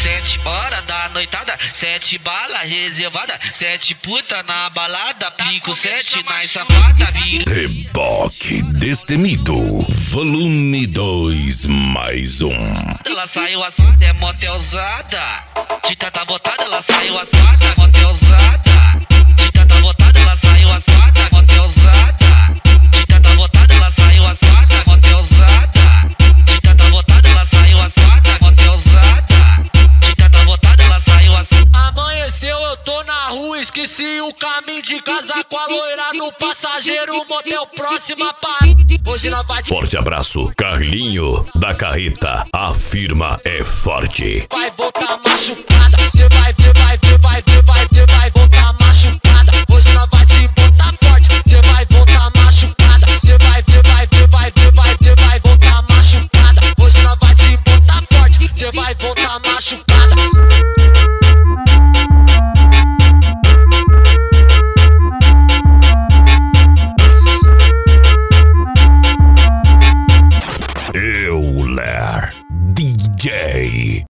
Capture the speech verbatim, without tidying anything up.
Sete horas da noitada, sete bala reservada, sete puta na balada, aplico sete nas safada, vira. Reboque Destemido, volume dois mais um. Ela saiu assada, é motelzada. De tanta botada, ela saiu assada, motelzada. De tanta botada, ela saiu assada, motelzada. De tanta botada, ela saiu assada, motelzada. De tanta botada, ela saiu assada, motelzada. De tanta botada, ela saiu assada. Amanheceu, eu tô na rua, esqueci o caminho de casa com a loira no passageiro, motel próxima para. Hoje nós vai te... Forte abraço, Carlinho da Carreta. A firma é forte. Vai voltar machucada, cê vai ver, vai ver, vai ver, vai ver, vai voltar machucada. Hoje nós vai te botar forte, cê vai voltar machucada. Cê vai ver, vai ver, vai ver, vai ver, vai voltar machucada. Hoje nós vai te botar forte, cê vai voltar machucada. Euler D J.